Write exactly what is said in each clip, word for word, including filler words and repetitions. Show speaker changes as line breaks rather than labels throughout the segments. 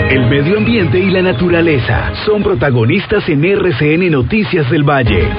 El medio ambiente y la naturaleza son protagonistas en R C N Noticias del Valle.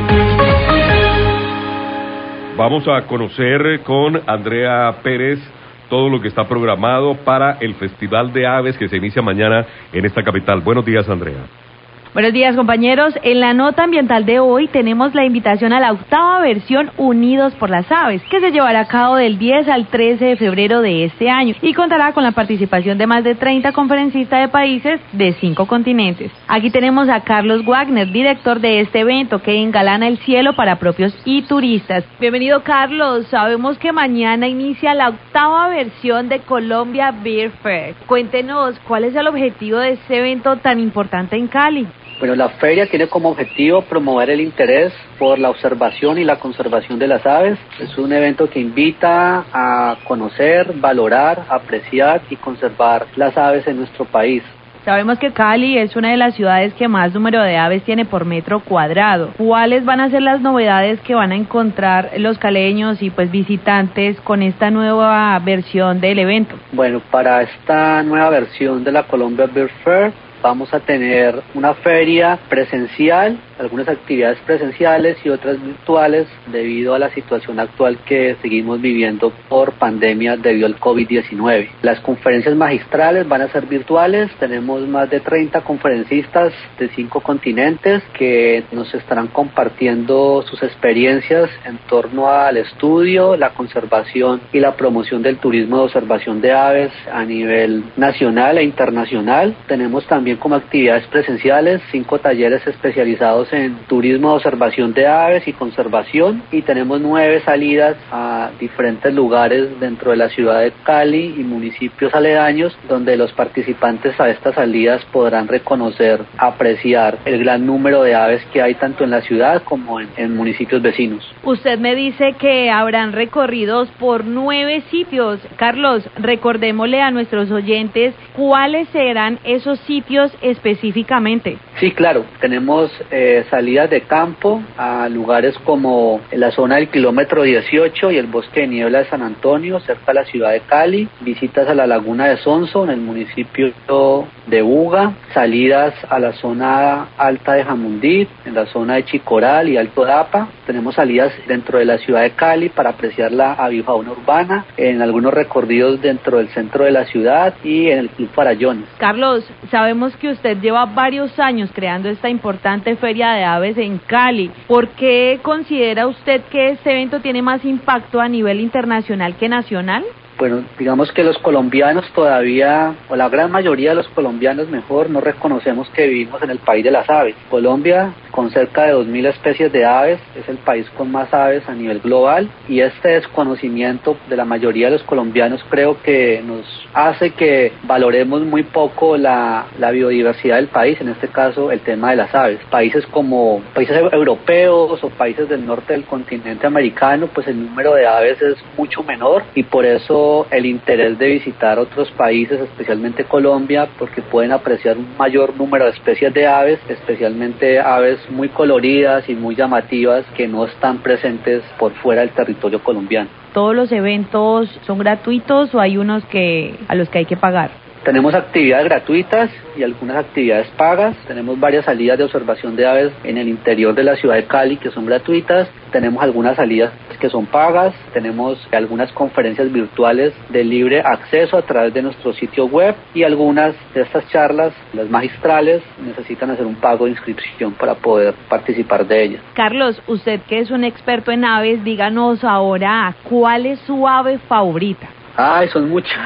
Vamos a conocer con Andrea Pérez todo lo que está programado para el Festival de Aves que se inicia mañana en esta capital. Buenos días, Andrea.
Buenos días, compañeros. En la nota ambiental de hoy tenemos la invitación a la octava versión Unidos por las Aves, que se llevará a cabo del diez al trece de febrero de este año y contará con la participación de más de treinta conferencistas de países de cinco continentes. Aquí tenemos a Carlos Wagner, director de este evento que engalana el cielo para propios y turistas. Bienvenido, Carlos. Sabemos que mañana inicia la octava versión de Colombia Bird Fair. Cuéntenos, ¿cuál es el objetivo de este evento tan importante en Cali?
Bueno, la feria tiene como objetivo promover el interés por la observación y la conservación de las aves. Es un evento que invita a conocer, valorar, apreciar y conservar las aves en nuestro país.
Sabemos que Cali es una de las ciudades que más número de aves tiene por metro cuadrado. ¿Cuáles van a ser las novedades que van a encontrar los caleños y pues visitantes con esta nueva versión del evento?
Bueno, para esta nueva versión de la Colombia Bird Fair vamos a tener una feria presencial, algunas actividades presenciales y otras virtuales debido a la situación actual que seguimos viviendo por pandemia debido al COVID diecinueve. Las conferencias magistrales van a ser virtuales, tenemos más de treinta conferencistas de cinco continentes que nos estarán compartiendo sus experiencias en torno al estudio, la conservación y la promoción del turismo de observación de aves a nivel nacional e internacional. Tenemos también como actividades presenciales cinco talleres especializados en turismo de observación de aves y conservación, y tenemos nueve salidas a diferentes lugares dentro de la ciudad de Cali y municipios aledaños donde los participantes a estas salidas podrán reconocer, apreciar el gran número de aves que hay tanto en la ciudad como en, en municipios vecinos.
Usted me dice que habrán recorridos por nueve sitios. Carlos, recordémosle a nuestros oyentes cuáles serán esos sitios específicamente.
Sí, claro, tenemos eh, salidas de campo a lugares como la zona del kilómetro dieciocho y el bosque de niebla de San Antonio, cerca de la ciudad de Cali, visitas a la laguna de Sonso en el municipio de Buga, salidas a la zona alta de Jamundí, en la zona de Chicoral y Alto Dapa. Tenemos salidas dentro de la ciudad de Cali para apreciar la avifauna urbana, en algunos recorridos dentro del centro de la ciudad y en el Club Farallones.
Carlos, sabemos que usted lleva varios años creando esta importante feria de aves en Cali. ¿Por qué considera usted que este evento tiene más impacto a nivel internacional que nacional?
Bueno, digamos que los colombianos todavía, o la gran mayoría de los colombianos mejor, no reconocemos que vivimos en el país de las aves. Colombia, con cerca de dos mil especies de aves, es el país con más aves a nivel global, y este desconocimiento de la mayoría de los colombianos creo que nos hace que valoremos muy poco la, la biodiversidad del país, en este caso el tema de las aves. Países como países europeos o países del norte del continente americano, pues el número de aves es mucho menor, y por eso el interés de visitar otros países, especialmente Colombia, porque pueden apreciar un mayor número de especies de aves, especialmente aves muy coloridas y muy llamativas que no están presentes por fuera del territorio colombiano.
¿Todos los eventos son gratuitos o hay unos que a los que hay que pagar?
Tenemos actividades gratuitas y algunas actividades pagas. Tenemos varias salidas de observación de aves en el interior de la ciudad de Cali que son gratuitas. Tenemos algunas salidas que son pagas. Tenemos algunas conferencias virtuales de libre acceso a través de nuestro sitio web, y algunas de estas charlas, las magistrales, necesitan hacer un pago de inscripción para poder participar de ellas.
Carlos, usted que es un experto en aves, díganos ahora, ¿cuál es su ave favorita?
Ay, son muchas.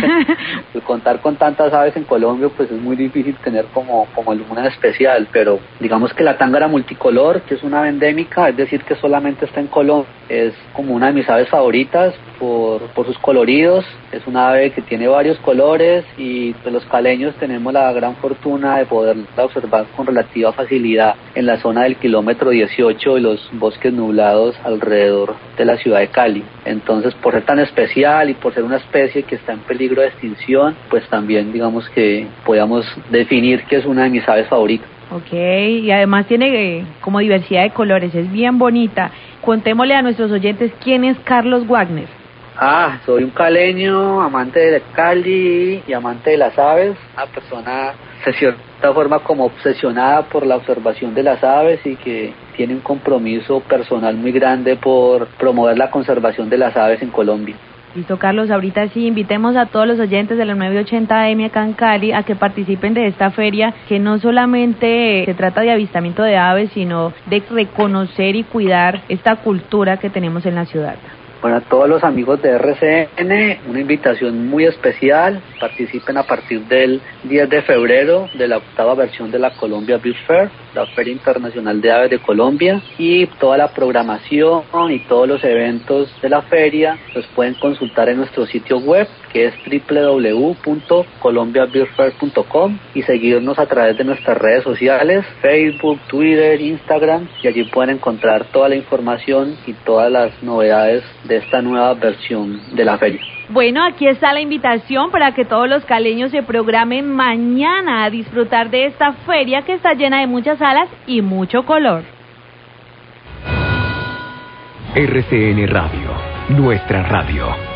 Contar con tantas aves en Colombia, pues es muy difícil tener como, como alguna especial, pero digamos que la tángara multicolor, que es una ave endémica, es decir, que solamente está en Colombia, es como una de mis aves favoritas por, por sus coloridos. Es una ave que tiene varios colores y pues los caleños tenemos la gran fortuna de poderla observar con relativa facilidad en la zona del kilómetro dieciocho y los bosques nublados alrededor de la ciudad de Cali. Entonces, por ser tan especial y por ser una especie que está en peligro de extinción, pues también digamos que podamos definir que es una de mis aves favoritas.
Ok, y además tiene eh, como diversidad de colores, es bien bonita. Contémosle a nuestros oyentes quién es Carlos Wagner.
Ah, soy un caleño, amante de Cali y amante de las aves, una persona de cierta forma como obsesionada por la observación de las aves y que tiene un compromiso personal muy grande por promover la conservación de las aves en Colombia.
Listo, Carlos, ahorita sí invitemos a todos los oyentes de la novecientos ochenta A M acá en Cali a que participen de esta feria, que no solamente se trata de avistamiento de aves, sino de reconocer y cuidar esta cultura que tenemos en la ciudad.
Bueno, a todos los amigos de R C N, una invitación muy especial. Participen a partir del diez de febrero de la octava versión de la Colombia Bird Fair, la Feria Internacional de Aves de Colombia, y toda la programación y todos los eventos de la feria los pueden consultar en nuestro sitio web, que es doble u doble u doble u punto colombia bird fair punto com, y seguirnos a través de nuestras redes sociales, Facebook, Twitter, Instagram, y allí pueden encontrar toda la información y todas las novedades de esta nueva versión de la feria.
Bueno, aquí está la invitación para que todos los caleños se programen mañana a disfrutar de esta feria que está llena de muchas alas y mucho color.
R C N Radio, nuestra radio.